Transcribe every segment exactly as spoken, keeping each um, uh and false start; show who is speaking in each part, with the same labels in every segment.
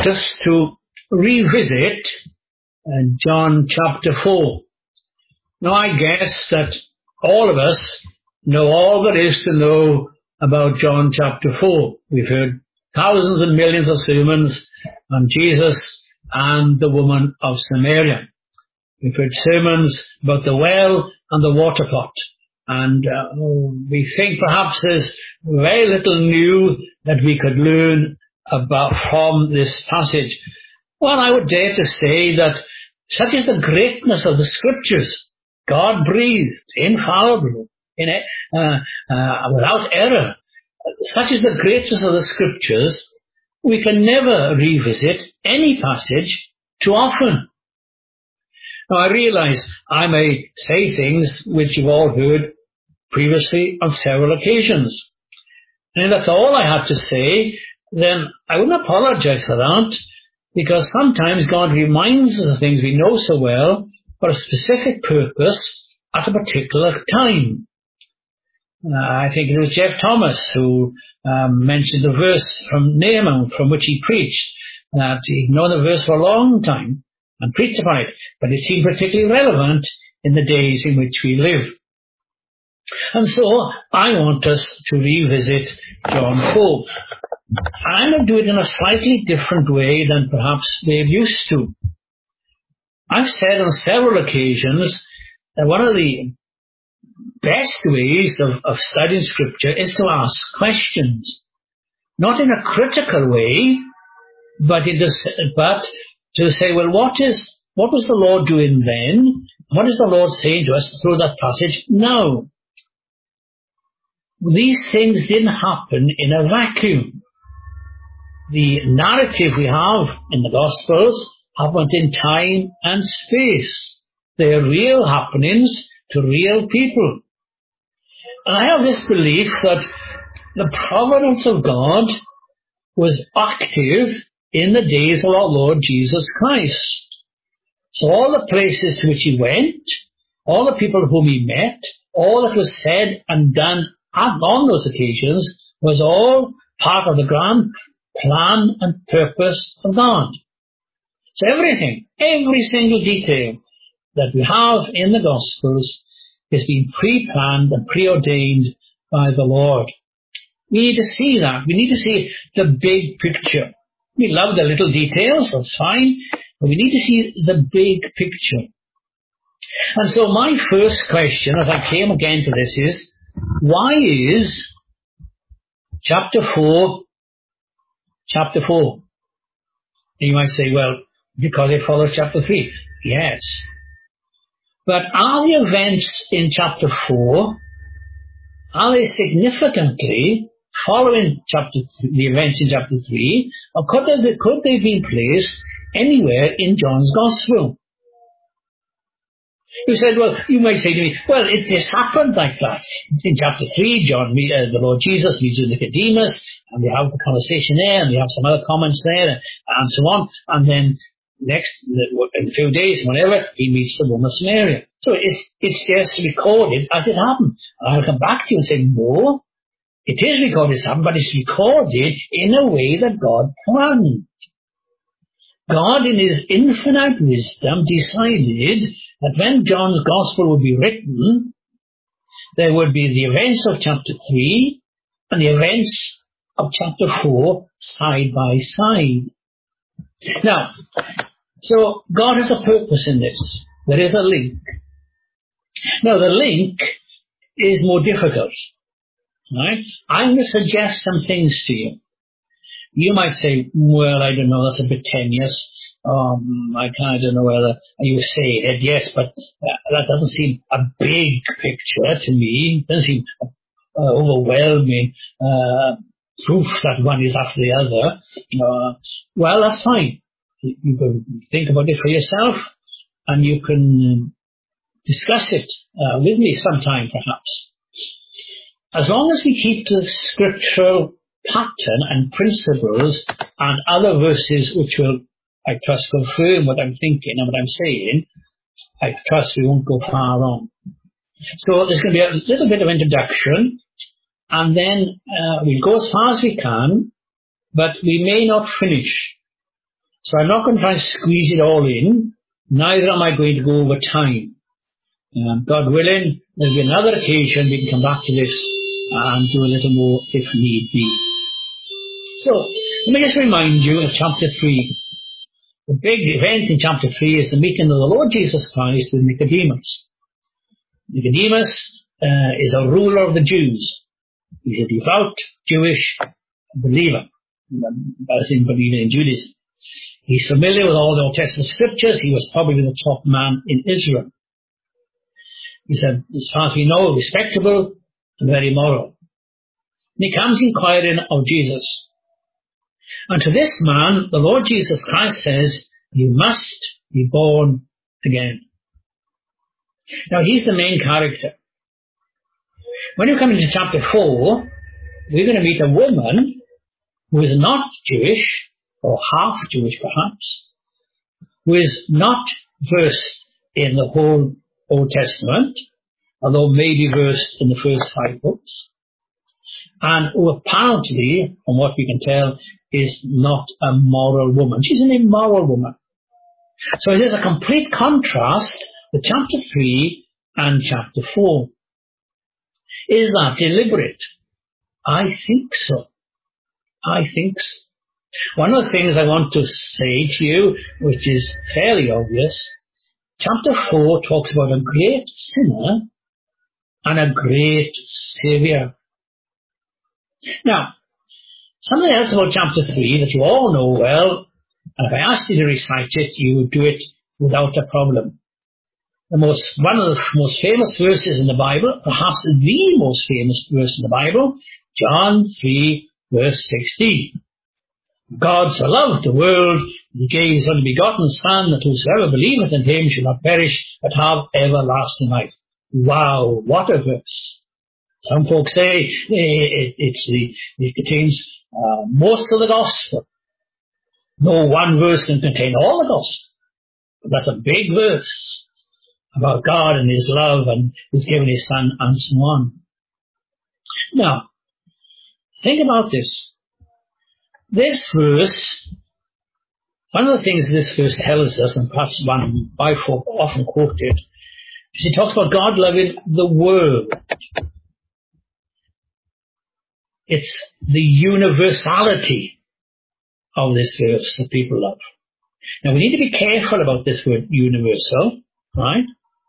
Speaker 1: just to revisit uh, John chapter four. Now, I guess that all of us know all there is to know about John chapter four. We've heard thousands and millions of sermons on Jesus and the woman of Samaria. We've heard sermons about the well and the water pot. And uh, we think perhaps there's very little new that we could learn about from this passage. Well, I would dare to say that such is the greatness of the Scriptures. God breathed, infallible, in, uh, uh, without error. Such is the greatness of the Scriptures, we can never revisit any passage too often. Now, I realize I may say things which you've all heard previously on several occasions. And if that's all I had to say, then I wouldn't apologize for that, because sometimes God reminds us of things we know so well for a specific purpose at a particular time. Uh, I think it was Jeff Thomas who um, mentioned the verse from Nahum from which he preached, that he'd known the verse for a long time and preached about it, but it seemed particularly relevant in the days in which we live. And so I want us to revisit John four. I'm going to do it in a slightly different way than perhaps we're used to. I've said on several occasions that one of the best ways of, of studying Scripture is to ask questions. Not in a critical way, but, in the, but to say, well, what is what was the Lord doing then? What is the Lord saying to us through that passage now? These things didn't happen in a vacuum. The narrative we have in the Gospels happened in time and space. They are real happenings to real people. And I have this belief that the providence of God was active in the days of our Lord Jesus Christ. So all the places to which he went, all the people whom he met, all that was said and done on those occasions was all part of the grand plan and purpose of God. So everything, every single detail that we have in the Gospels has been pre-planned and preordained by the Lord. We need to see that. We need to see the big picture. We love the little details, that's fine, but we need to see the big picture. And so my first question, as I came again to this, is, why is chapter four, chapter four? And you might say, well, because it follows chapter three. Yes. But are the events in chapter four, are they significantly following chapter th- the events in chapter three, or could they, could they be placed anywhere in John's Gospel? You said, well, you might say to me, well, it just happened like that. In chapter three, John, uh, the Lord Jesus meets with Nicodemus, and we have the conversation there, and we have some other comments there, and, and so on. And then next, in a few days, whenever, he meets the woman of Samaria. So it's, it's just recorded as it happened. And I'll come back to you and say, no, it is recorded as it happened, but it's recorded in a way that God planned. God, in his infinite wisdom, decided that when John's Gospel would be written, there would be the events of chapter three and the events of chapter four side by side. Now, so God has a purpose in this. There is a link. Now, the link is more difficult. Right? I'm going to suggest some things to you. You might say, well, I don't know, that's a bit tenuous. Um, I kind of don't know whether you say it, yes, but uh, that doesn't seem a big picture to me. It doesn't seem uh, overwhelming uh, proof that one is after the other. Uh, well, that's fine. You, you can think about it for yourself, and you can discuss it uh, with me sometime, perhaps. As long as we keep to the scriptural pattern and principles and other verses which will, I trust, confirm what I'm thinking and what I'm saying, I trust we won't go far wrong. So there's going to be a little bit of introduction, and then uh, we'll go as far as we can, but we may not finish. So I'm not going to try and squeeze it all in. Neither am I going to go over time. Um, God willing, there'll be another occasion we can come back to this and do a little more if need be. So, let me just remind you of chapter three. The big event in chapter three is the meeting of the Lord Jesus Christ with Nicodemus. Nicodemus uh, is a ruler of the Jews. He's a devout Jewish believer, as in believer in Judaism. He's familiar with all the Old Testament scriptures. He was probably the top man in Israel. He's, a, as far as we know, respectable and very moral. And he comes inquiring of Jesus. And to this man, the Lord Jesus Christ says, you must be born again. Now, he's the main character. When you come into chapter four, we're going to meet a woman who is not Jewish, or half Jewish perhaps, who is not versed in the whole Old Testament, although maybe versed in the first five books, and who apparently, from what we can tell, is not a moral woman. She's an immoral woman. So there's a complete contrast with chapter three and chapter four. Is that deliberate? I think so. I think so. One of the things I want to say to you, which is fairly obvious, chapter four talks about a great sinner and a great Saviour. Now, something else about chapter three that you all know well, and if I asked you to recite it, you would do it without a problem. The most, one of the most famous verses in the Bible, perhaps the most famous verse in the Bible, John three, verse sixteen. God so loved the world, he gave his only begotten Son, that whosoever believeth in him shall not perish, but have everlasting life. Wow, what a verse. Some folks say it, it, it's the, it contains uh, most of the gospel. No one verse can contain all the gospel. But that's a big verse about God and his love and he's given his Son and so on. Now, think about this. This verse, one of the things this verse tells us, and perhaps one by folk often quoted, is it talks about God loving the world. It's the universality of this verse that people love. Now we need to be careful about this word universal, right?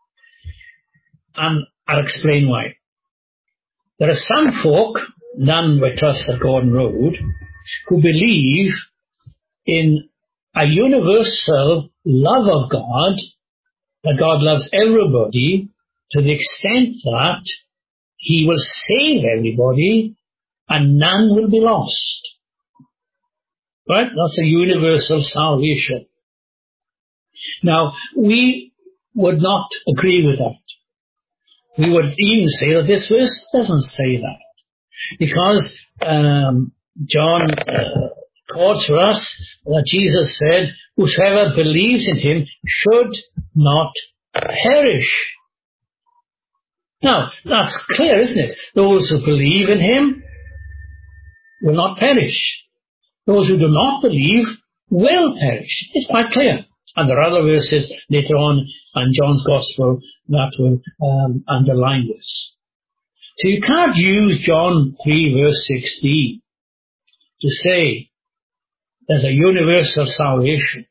Speaker 1: And I'll explain why. There are some folk, none we trust at Gordon Road, who believe in a universal love of God, that God loves everybody to the extent that he will save everybody and none will be lost. Right? That's a universal salvation. Now, we would not agree with that. We would even say that this verse doesn't say that. Because um, John uh, records for us that Jesus said, whosoever believes in him should not perish. Now, that's clear, isn't it? Those who believe in him will not perish. Those who do not believe will perish. It's quite clear. And there are other verses later on in John's Gospel that will um, underline this. So you can't use John three verse sixteen to say there's a universal salvation.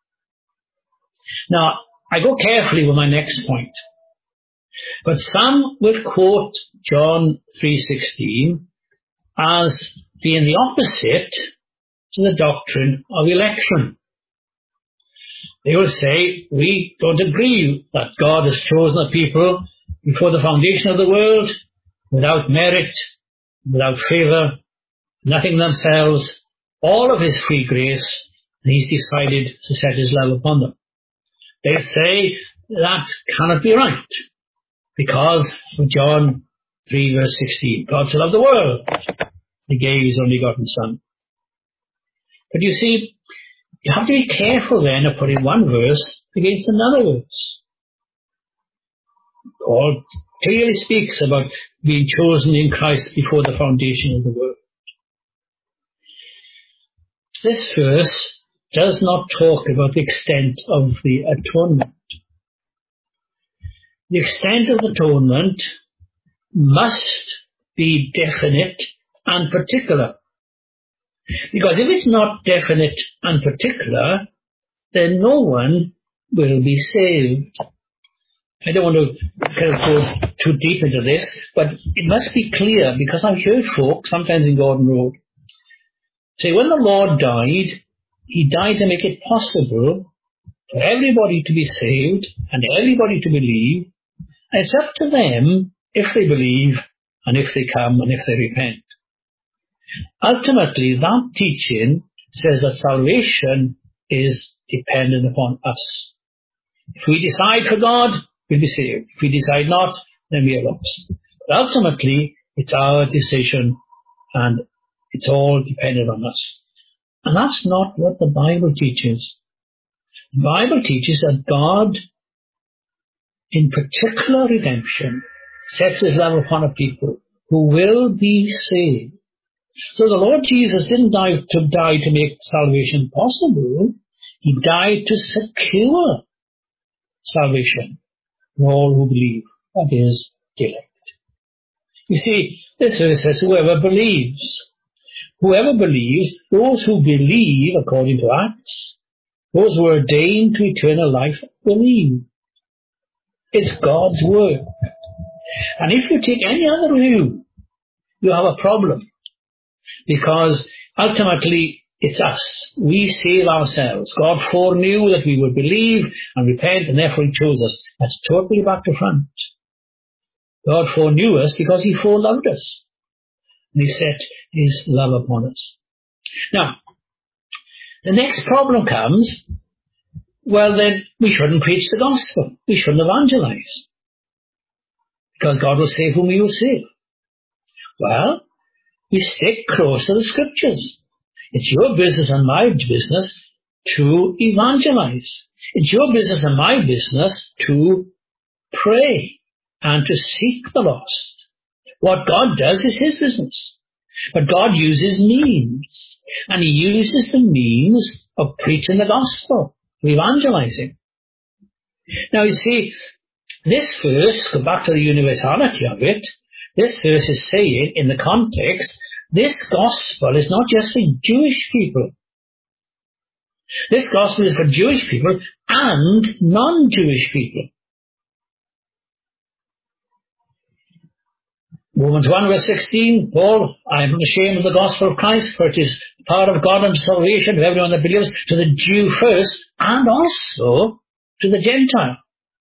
Speaker 1: Now, I go carefully with my next point. But some will quote John three sixteen as being the opposite to the doctrine of election. They will say, we don't agree that God has chosen a people before the foundation of the world, without merit, without favour, nothing themselves, all of his free grace, and he's decided to set his love upon them. They say that cannot be right, because of John three verse sixteen, God so loved the world, he gave his only begotten Son. But you see, you have to be careful then of putting one verse against another verse. Paul clearly speaks about being chosen in Christ before the foundation of the world. This verse does not talk about the extent of the atonement. The extent of atonement must be definite and particular. Because if it's not definite and particular, then no one will be saved. I don't want to kind of go too deep into this, but it must be clear, because I've heard folk, sometimes in Gordon Road, say when the Lord died, he died to make it possible for everybody to be saved and everybody to believe, and it's up to them if they believe and if they come and if they repent. Ultimately, that teaching says that salvation is dependent upon us. If we decide for God, we'll be saved. If we decide not, then we are lost. But ultimately, it's our decision, and it's all dependent on us. And that's not what the Bible teaches. The Bible teaches that God, in particular redemption, sets his love upon a people who will be saved. So the Lord Jesus didn't die to die to make salvation possible. He died to secure salvation for all who believe. That is, the elect. You see, this verse says, whoever believes. Whoever believes, those who believe according to Acts, those who are ordained to eternal life, believe. It's God's work. And if you take any other view, you have a problem. Because ultimately, it's us. We save ourselves. God foreknew that we would believe and repent, and therefore he chose us. That's totally back to front. God foreknew us because he foreloved us. And he set his love upon us. Now, the next problem comes, well then, we shouldn't preach the gospel. We shouldn't evangelize. Because God will save whom he will save. Well, we stick close to the scriptures. It's your business and my business to evangelize. It's your business and my business to pray and to seek the lost. What God does is his business. But God uses means. And he uses the means of preaching the gospel, of evangelizing. Now you see, this verse, go back to the universality of it, this verse is saying, in the context, this gospel is not just for Jewish people. This gospel is for Jewish people and non-Jewish people. Romans one verse sixteen, Paul, I am ashamed of the gospel of Christ, for it is the power of God unto salvation to everyone that believes, to the Jew first, and also to the Gentile.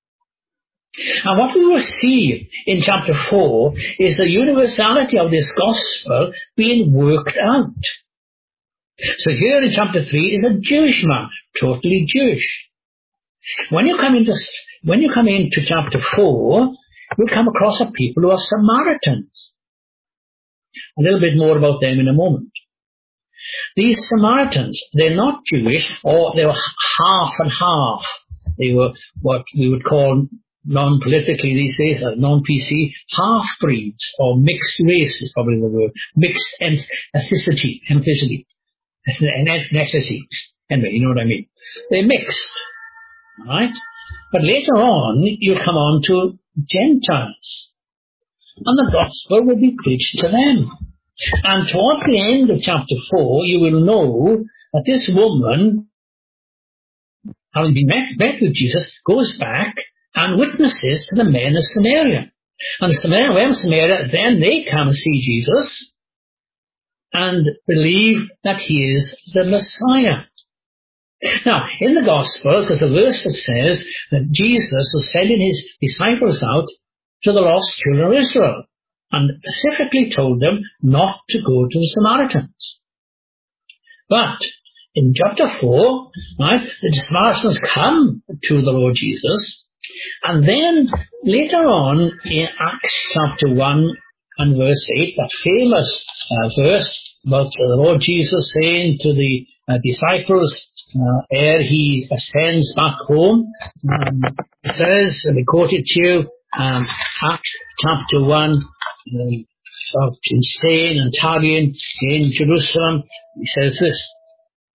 Speaker 1: And what we will see in chapter four is the universality of this gospel being worked out. So here in chapter three is a Jewish man, totally Jewish. When you come into, when you come into chapter four, you'll come across a people who are Samaritans. A little bit more about them in a moment. These Samaritans, they're not Jewish, or they were half and half. They were what we would call non-politically these days, uh, non-P C, half-breeds, or mixed race is probably the word. Mixed ethnicity, ethnicity, ethnicity. Anyway, you know what I mean. They're mixed, alright? But later on, you come on to Gentiles, and the gospel will be preached to them. And towards the end of chapter four, you will know that this woman, having been met, met with Jesus, goes back and witnesses to the men of Samaria. And the men of Samaria, then they come and see Jesus and believe that he is the Messiah. Now, in the Gospels, there's a verse that says that Jesus was sending his disciples out to the lost children of Israel, and specifically told them not to go to the Samaritans. But in chapter four, right, the Samaritans come to the Lord Jesus, and then later on in Acts chapter one and verse eight, that famous uh, verse about the Lord Jesus saying to the uh, disciples, uh, ere he ascends back home, um, it says, and we quote it to you, um, Acts chapter one, um, of staying and tarrying in Jerusalem, he says this,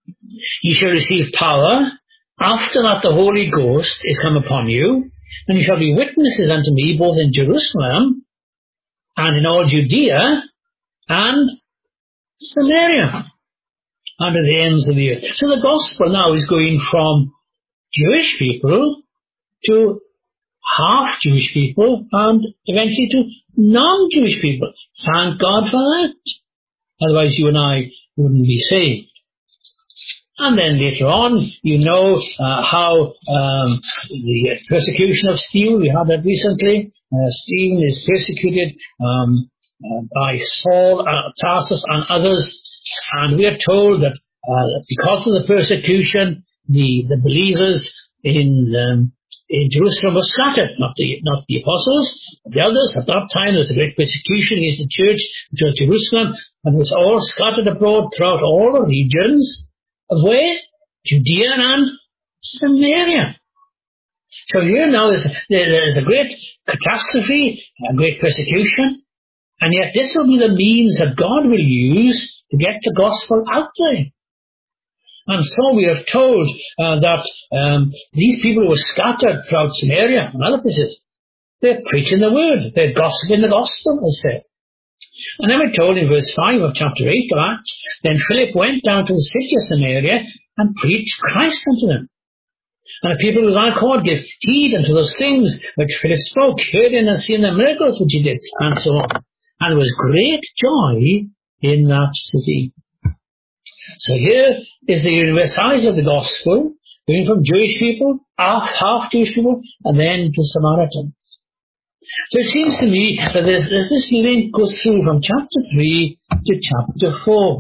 Speaker 1: Ye shall receive power. After that the Holy Ghost is come upon you, and you shall be witnesses unto me both in Jerusalem and in all Judea and Samaria, and to the ends of the earth. So the gospel now is going from Jewish people to half Jewish people and eventually to non-Jewish people. Thank God for that. Otherwise you and I wouldn't be saved. And then later on, you know uh, how um, the persecution of Stephen, we had that recently. Uh, Stephen is persecuted um, uh, by Saul, uh, Tarsus and others. And we are told that uh, because of the persecution, the, the believers in um, in Jerusalem were scattered, not the not the apostles, but the others. At that time there was a great persecution against the church, which was Jerusalem, and it was all scattered abroad throughout all the regions of where? Judea and Samaria. So here now there's, there's a great catastrophe, a great persecution, and yet this will be the means that God will use to get the gospel out there. And so we are told uh, that um, these people who were scattered throughout Samaria and other places, they're preaching the word, they're gossiping the gospel, as they say. And then we're told in verse five of chapter eight of Acts, then Philip went down to the city of Samaria and preached Christ unto them. And the people with one accord gave heed unto those things which Philip spoke, hearing and seeing the miracles which he did, and so on. And there was great joy in that city. So here is the universality of the gospel, going from Jewish people, half, half Jewish people, and then to Samaritans. So it seems to me that there's, there's this link goes through from chapter three to chapter four.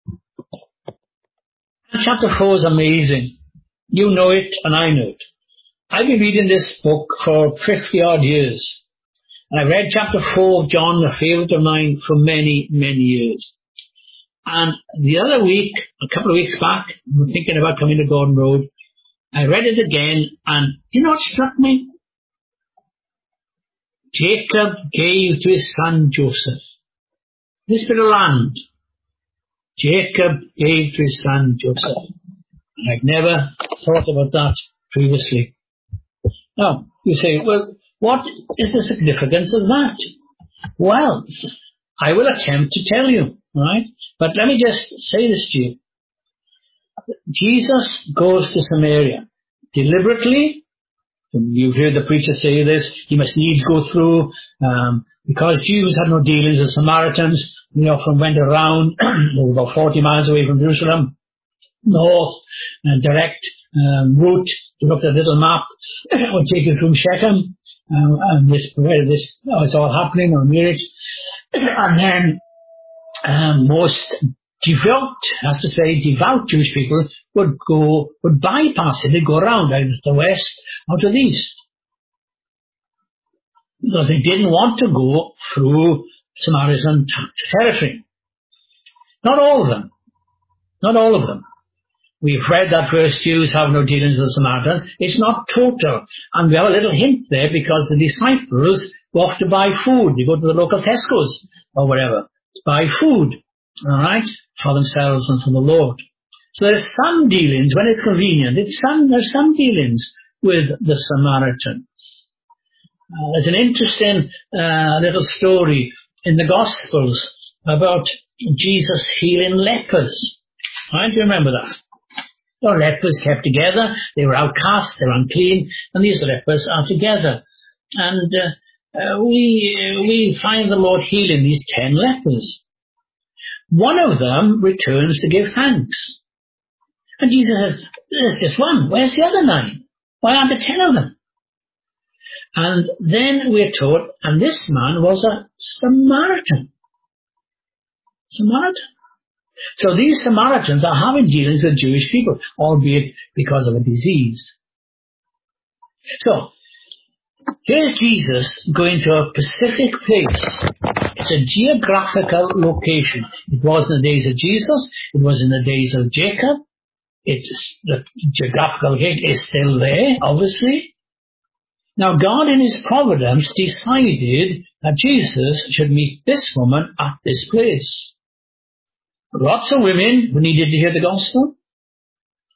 Speaker 1: And chapter four is amazing. You know it and I know it. I've been reading this book for fifty odd years. And I've read chapter four of John, a favourite of mine, for many, many years. And the other week, a couple of weeks back, I'm thinking about coming to Gordon Road, I read it again, and do you know what struck me? Jacob gave to his son Joseph this bit of land. Jacob gave to his son Joseph. And I'd never thought about that previously. Now, you say, well, what is the significance of that? Well, I will attempt to tell you, right? But let me just say this to you. Jesus goes to Samaria deliberately. You've heard the preacher say this. He must needs go through, um, because Jews had no dealings with Samaritans. They often went around, they were about forty miles away from Jerusalem, north, and direct um, route. You looked at a little map, it would take you through Shechem, um, and this, where this oh, it's all happening on marriage. And then um, most devout, has to say, devout Jewish people would go, would bypass it. They'd go around out to the west, out to the east. Because they didn't want to go through Samaritan territory. Not all of them. Not all of them. We've read that verse, Jews have no dealings with the Samaritans. It's not total. And we have a little hint there because the disciples go off to buy food. They go to the local Tesco's or whatever to buy food, all right, for themselves and for the Lord. So there's some dealings when it's convenient. It's some, there's some dealings with the Samaritans. Uh, there's an interesting uh, little story in the Gospels about Jesus healing lepers. Right? Do you remember that? The lepers kept together. They were outcast. They were unclean. And these lepers are together. And uh, uh, we we find the Lord healing these ten lepers. One of them returns to give thanks. And Jesus says, there's just one. Where's the other nine? Why aren't there ten of them? And then we're told, and this man was a Samaritan. Samaritan. So these Samaritans are having dealings with Jewish people, albeit because of a disease. So, here's Jesus going to a specific place. It's a geographical location. It was in the days of Jesus. It was in the days of Jacob. It's, the geographical location is still there, obviously. Now, God in his providence decided that Jesus should meet this woman at this place. Lots of women who needed to hear the gospel.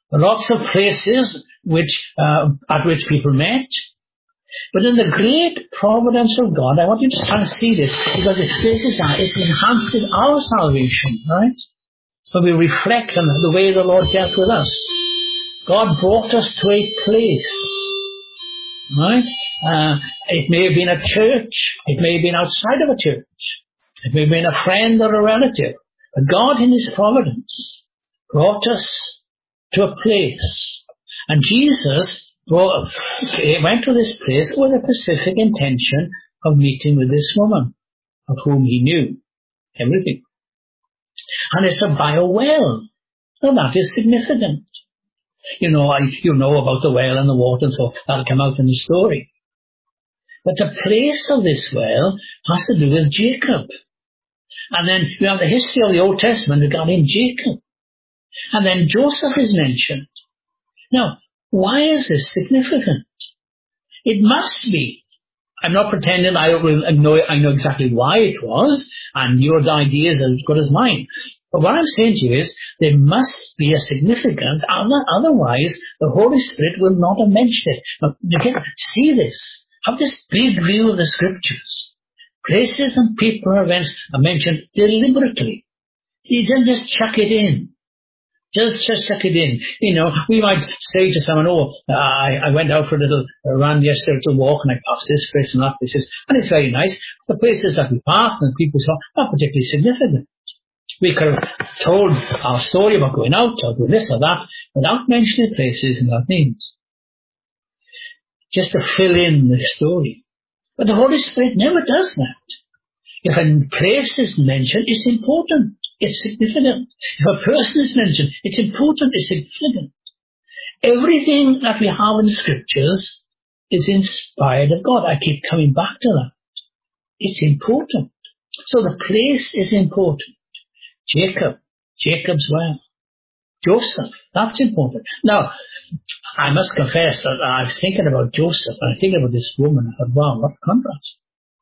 Speaker 1: Lots of places which uh, at which people met. But in the great providence of God, I want you to try and see this, because it, this is our, it enhances our salvation, right? So we reflect on the way the Lord dealt with us. God brought us to a place, right? Uh, it may have been a church. It may have been outside of a church. It may have been a friend or a relative. But God in His providence brought us to a place. And Jesus brought, went to this place with a specific intention of meeting with this woman, of whom He knew everything. And it's by a well. So that is significant. You know, I, you know about the well and the water, and so that'll come out in the story. But the place of this well has to do with Jacob. And then you have the history of the Old Testament regarding Jacob. And then Joseph is mentioned. Now, why is this significant? It must be. I'm not pretending I will know, I know exactly why it was, and your idea is as good as mine. But what I'm saying to you is, there must be a significance, otherwise the Holy Spirit will not have mentioned it. Now, you can see this. Have this big view of the Scriptures. Places and people or events are mentioned deliberately. You don't just chuck it in. Just, just chuck it in. You know, we might say to someone, oh, I, I went out for a little run yesterday to walk and I passed this place and that place. And it's very nice. The places that we passed and people saw are not particularly significant. We could have told our story about going out or doing this or that without mentioning places and without names. Just to fill in the story. But the Holy Spirit never does that. If a place is mentioned, it's important. It's significant. If a person is mentioned, it's important, it's significant. Everything that we have in the Scriptures is inspired of God. I keep coming back to that. It's important. So the place is important. Jacob, Jacob's well. Joseph, that's important. Now, I must confess that I was thinking about Joseph, and I think about this woman. I thought, wow, what a contrast.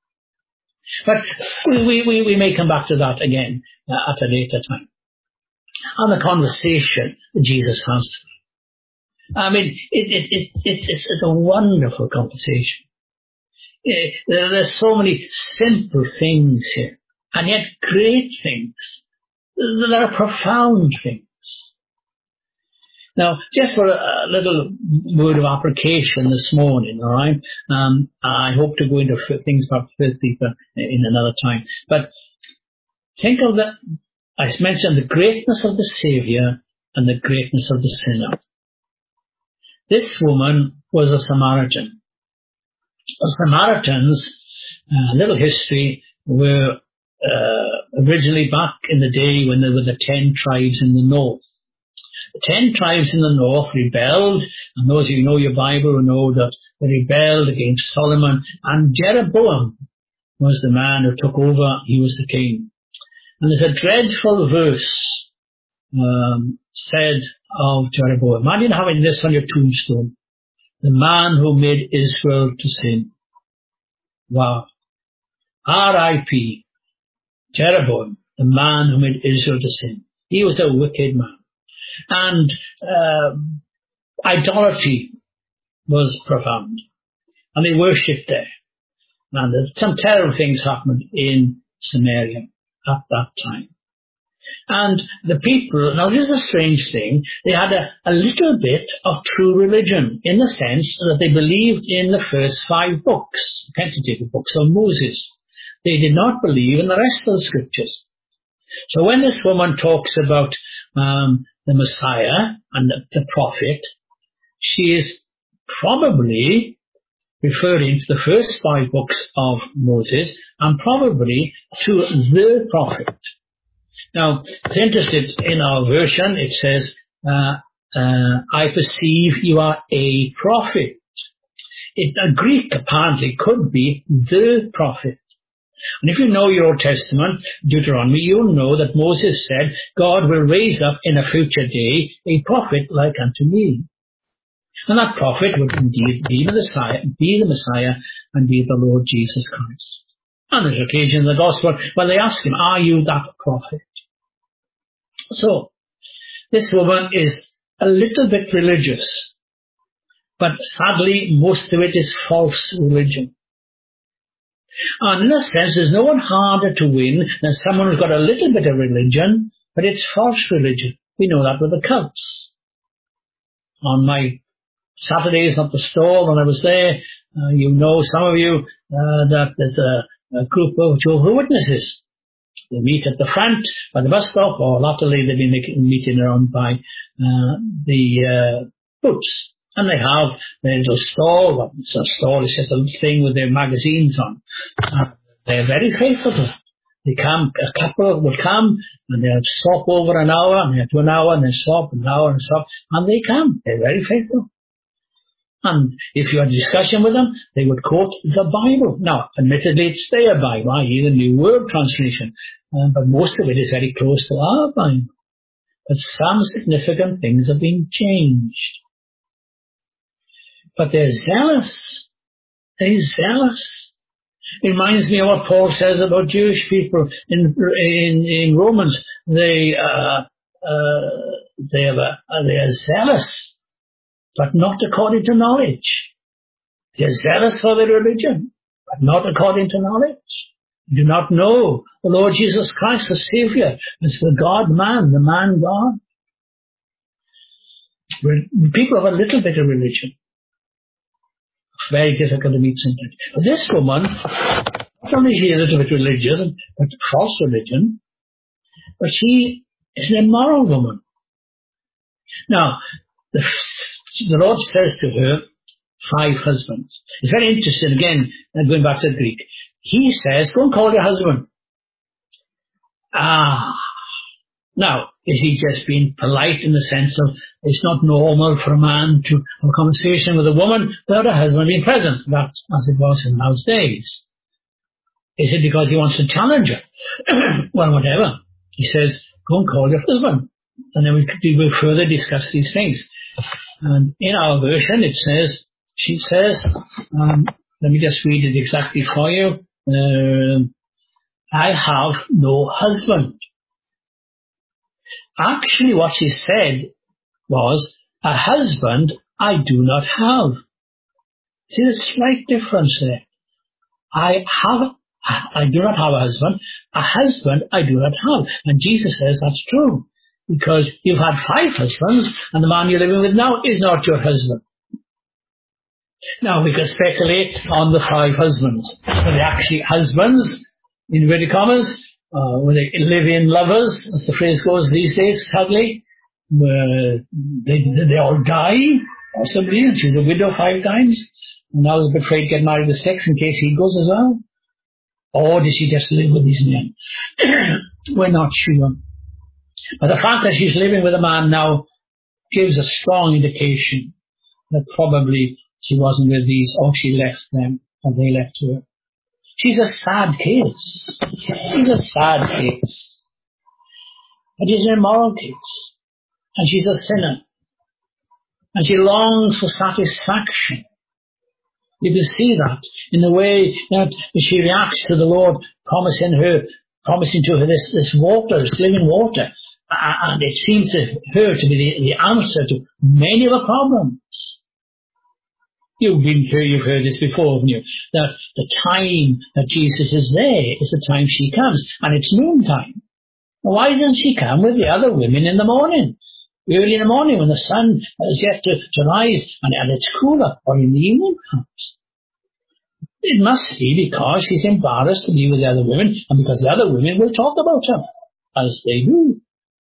Speaker 1: But we, we, we may come back to that again uh, at a later time. And the conversation that Jesus has. I mean, it, it, it, it, it's, it's a wonderful conversation. It, there's so many simple things here, and yet great things. There are profound things. Now, just for a, a little word of application this morning, all right? Um, I hope to go into things perhaps deeper in another time. But think of the, I mentioned the greatness of the Saviour and the greatness of the sinner. This woman was a Samaritan. The Samaritans, a uh, little history, were uh, originally back in the day when there were the ten tribes in the north. The ten tribes in the north rebelled, and those of you who know your Bible will know that they rebelled against Solomon, and Jeroboam was the man who took over. He was the king. And there's a dreadful verse um, said of Jeroboam. Imagine having this on your tombstone. The man who made Israel to sin. Wow. R I P Jeroboam, the man who made Israel to sin. He was a wicked man. And uh, idolatry was profound. And they worshipped there. And some terrible things happened in Samaria at that time. And the people, now this is a strange thing, they had a, a little bit of true religion in the sense that they believed in the first five books, Pentateuch books of Moses. They did not believe in the rest of the Scriptures. So when this woman talks about um, the Messiah and the, the prophet, she is probably referring to the first five books of Moses and probably to the prophet. Now, it's interesting, in our version it says, uh, uh, I perceive you are a prophet. It, a Greek apparently could be the prophet. And if you know your Old Testament, Deuteronomy, you'll know that Moses said, God will raise up in a future day a prophet like unto me. And that prophet would indeed be the Messiah, be the Messiah and be the Lord Jesus Christ. And there's occasion in the Gospel where they ask him, are you that prophet? So, this woman is a little bit religious, but sadly most of it is false religion. And in a sense, there's no one harder to win than someone who's got a little bit of religion, but it's false religion. We know that with the cults. On my Saturdays at the store when I was there, uh, you know, some of you, uh, that there's a, a group of Jehovah's Witnesses. They meet at the front by the bus stop, or latterly they've been making, meeting around by uh, the uh, booths. And they have their little stall. Well, it's a stall, it's just a little thing with their magazines on. Uh, they're very faithful to it. They come, a couple will come, and they'll swap over an hour, and they'll do an hour, and then swap, an hour, and swap, and they come. They're very faithful. And if you had a discussion with them, they would quote the Bible. Now, admittedly, it's their Bible, that is the New World Translation, uh, but most of it is very close to our Bible. But some significant things have been changed. But they're zealous. They're zealous. It reminds me of what Paul says about Jewish people in in, in Romans. They uh, uh, they are they are zealous, but not according to knowledge. They are zealous for their religion, but not according to knowledge. They do not know the Lord Jesus Christ, the Savior, as the God-man, the man-God. People have a little bit of religion. Very difficult to meet sometimes. But this woman, not only is she a little bit religious, but false religion, but she is an immoral woman. Now, the, the Lord says to her, five husbands. It's very interesting, again, going back to the Greek. He says, go and call your husband. Ah. Now, is he just being polite in the sense of it's not normal for a man to have a conversation with a woman without her husband being present? That's as it was in those days. Is it because he wants to challenge her? Well, whatever. He says, go and call your husband. And then we, we will further discuss these things. And in our version, it says, she says, um, let me just read it exactly for you. Uh, I have no husband. Actually, what she said was, a husband I do not have. See the slight difference there. I have, I do not have a husband. A husband I do not have. And Jesus says that's true. Because you've had five husbands, and the man you're living with now is not your husband. Now, we can speculate on the five husbands. Are they actually husbands, in inverted commas? Uh, were they live-in lovers, as the phrase goes these days, sadly? Uh, they, they all die, possibly, and she's a widow five times, and now is a bit afraid to get married to six in case he goes as well. Or did she just live with these men? We're not sure. But the fact that she's living with a man now gives a strong indication that probably she wasn't with these, or she left them, or they left her. She's a sad case. She's a sad case. But she's an immoral case. And she's a sinner. And she longs for satisfaction. You can see that in the way that she reacts to the Lord promising her, promising to her this, this water, this living water. And it seems to her to be the, the answer to many of her problems. You've been here, you've heard this before, haven't you? That the time that Jesus is there is the time she comes, and it's noontime. Well, why doesn't she come with the other women in the morning? Early in the morning when the sun has yet to, to rise and, and it's cooler, or in the evening perhaps. It must be because she's embarrassed to be with the other women, and because the other women will talk about her, as they do.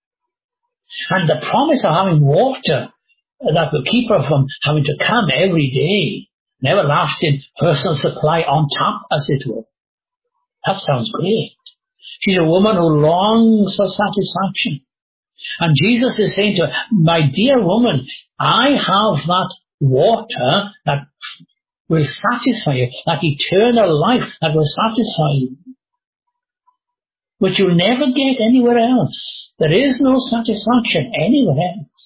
Speaker 1: And the promise of having water that will keep her from having to come every day, an everlasting personal supply on top, as it were. That sounds great. She's a woman who longs for satisfaction. And Jesus is saying to her, my dear woman, I have that water that will satisfy you, that eternal life that will satisfy you, which you'll never get anywhere else. There is no satisfaction anywhere else.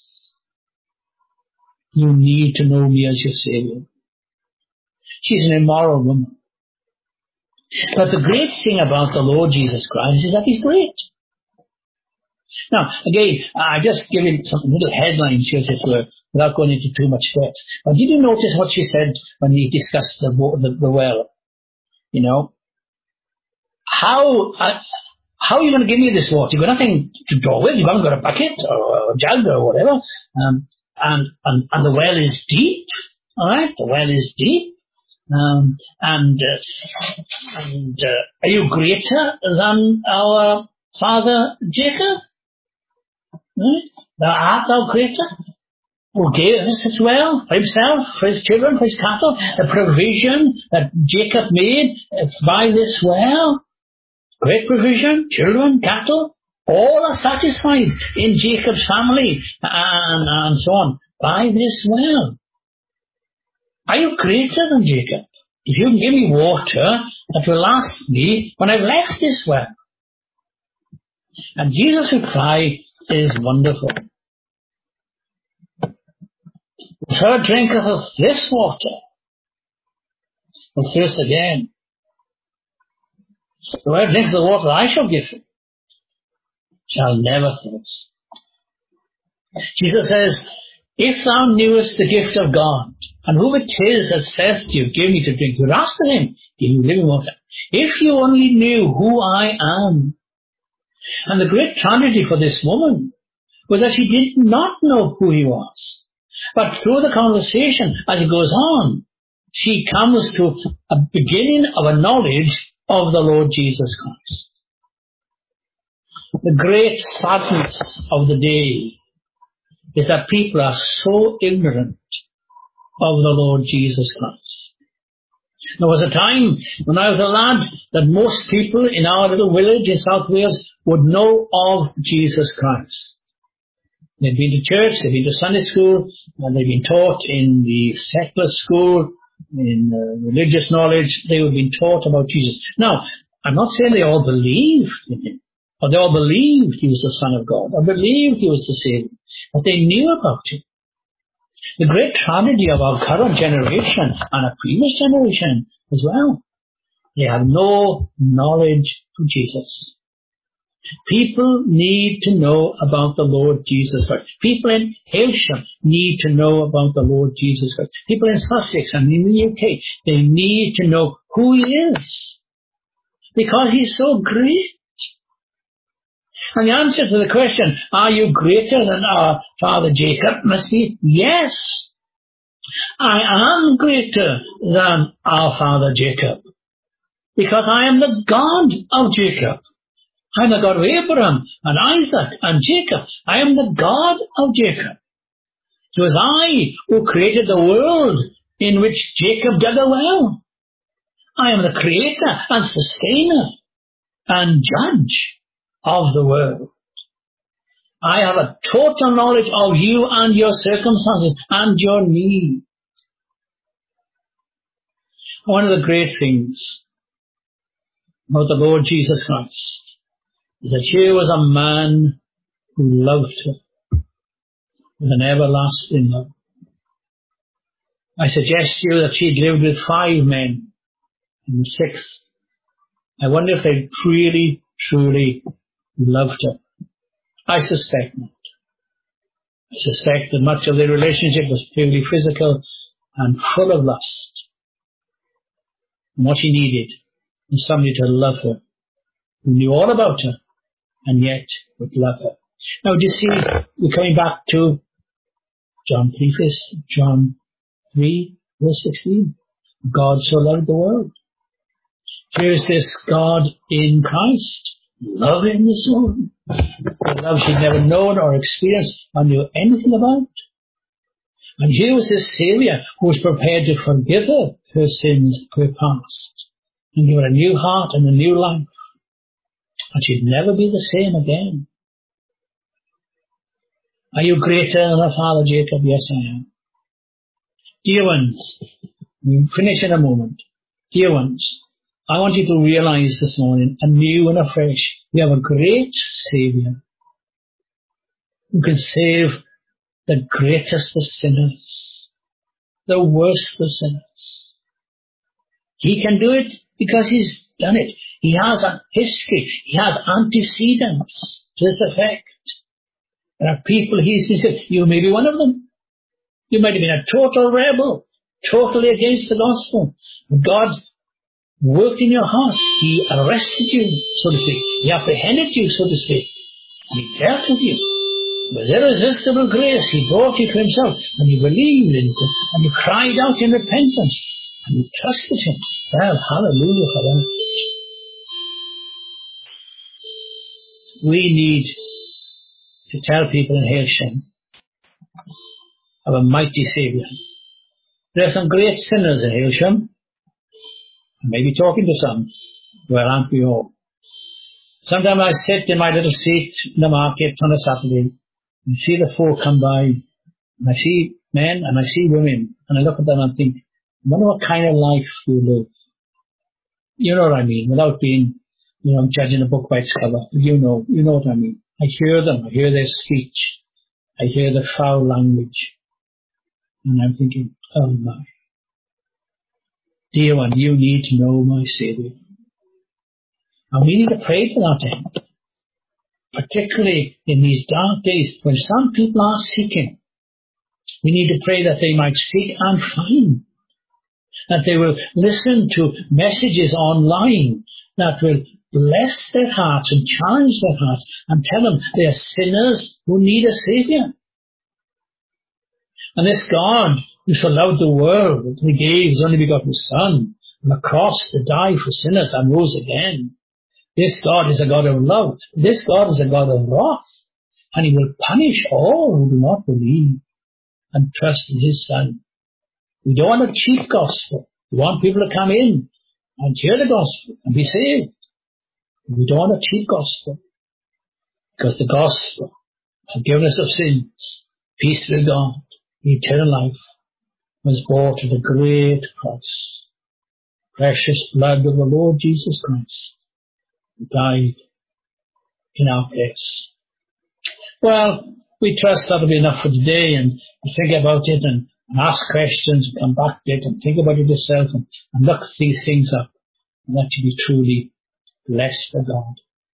Speaker 1: You need to know me as your Savior. She's an immoral woman. But the great thing about the Lord Jesus Christ is that he's great. Now, again, I'm just giving some little headlines here, as it were, without going into too much depth. But did you notice what she said when he discussed the, the, the well? You know, how uh, how are you going to give me this water? You've got nothing to draw with. You haven't got a bucket or a jug or whatever. Um, and, and, and the well is deep. All right, the well is deep. Um, and uh, and uh, are you greater than our father Jacob? Right? Thou art thou greater? Who gave us as well for himself, for his children, for his cattle, the provision that Jacob made by this well. Great provision, children, cattle, all are satisfied in Jacob's family and, and so on by this well. Are you greater than Jacob? If you can give me water that will last me when I've left this well. And Jesus' reply is wonderful. Whoever drinketh of this water will thirst again. Whoever drinks the water I shall give him shall never thirst. Jesus says, if thou knewest the gift of God, and who it is that says to you, give me to drink, you ask of him, give you living water. If you only knew who I am. And the great tragedy for this woman was that she did not know who he was. But through the conversation, as it goes on, she comes to a beginning of a knowledge of the Lord Jesus Christ. The great sadness of the day is that people are so ignorant of the Lord Jesus Christ. There was a time when I was a lad that most people in our little village in South Wales would know of Jesus Christ. They'd been to church, they'd been to Sunday school, and they'd been taught in the secular school, in uh, religious knowledge, they would have been taught about Jesus. Now, I'm not saying they all believed in him, or they all believed he was the Son of God, or believed he was the Savior, but they knew about him. The great tragedy of our current generation, and our previous generation as well, they have no knowledge of Jesus. People need to know about the Lord Jesus Christ. People in Hailsham need to know about the Lord Jesus Christ. People in Sussex and in the U K, they need to know who he is. Because he's so great. And the answer to the question, are you greater than our father Jacob, must be yes. I am greater than our father Jacob. Because I am the God of Jacob. I am the God of Abraham and Isaac and Jacob. I am the God of Jacob. It was I who created the world in which Jacob dug a well. I am the creator and sustainer and judge of the world. I have a total knowledge of you and your circumstances and your needs. One of the great things about the Lord Jesus Christ is that here was a man who loved her with an everlasting love. I suggest to you that she'd lived with five men and the sixth. I wonder if they really, truly loved her. I suspect not. I suspect that much of their relationship was purely physical and full of lust. And what she needed was somebody to love her, who knew all about her, and yet would love her. Now, do you see, we're coming back to John three, John three, verse sixteen. God so loved the world. Here's this God in Christ, loving this woman. The love she'd never known or experienced or knew anything about. And here was this Saviour who was prepared to forgive her her sins, her past, and give her a new heart and a new life. And she'd never be the same again. Are you greater than our father Jacob? Yes, I am. Dear ones, we'll finish in a moment. Dear ones, I want you to realize this morning, anew and afresh, we have a great Saviour who can save the greatest of sinners, the worst of sinners. He can do it because he's done it. He has a history. He has antecedents to this effect. There are people, he's said, you may be one of them. You might have been a total rebel, totally against the gospel. But God worked in your heart. He arrested you, so to speak. He apprehended you, so to speak. And he dealt with you. With irresistible grace, he brought you to himself. And you believed in him. And you cried out in repentance. And you trusted him. Well, hallelujah for that. We need to tell people in Hailsham of a mighty Saviour. There are some great sinners in Hailsham. I may be talking to some. Well, aren't we all? Sometimes I sit in my little seat in the market on a Saturday and see the folk come by, and I see men and I see women, and I look at them and think, I wonder what kind of life you live. You know what I mean, without being, you know, judging a book by its cover. You know, you know what I mean. I hear them, I hear their speech, I hear the foul language, and I'm thinking, oh my. Dear one, you need to know my Saviour. And we need to pray for that end. Particularly in these dark days when some people are seeking. We need to pray that they might seek and find. That they will listen to messages online that will bless their hearts and challenge their hearts and tell them they are sinners who need a Saviour. And this God who so loved the world that he gave his only begotten Son on the cross to die for sinners and rose again. This God is a God of love. This God is a God of wrath. And he will punish all who do not believe and trust in his Son. We don't want a cheap gospel. We want people to come in and hear the gospel and be saved. We don't want a cheap gospel. Because the gospel, forgiveness of sins, peace with God, eternal life, was bought at a great price. Precious blood of the Lord Jesus Christ, who died in our place. Well, we trust that'll be enough for today, and think about it and, and ask questions and come back to it and think about it yourself and, and look these things up, and that you be truly blessed of God.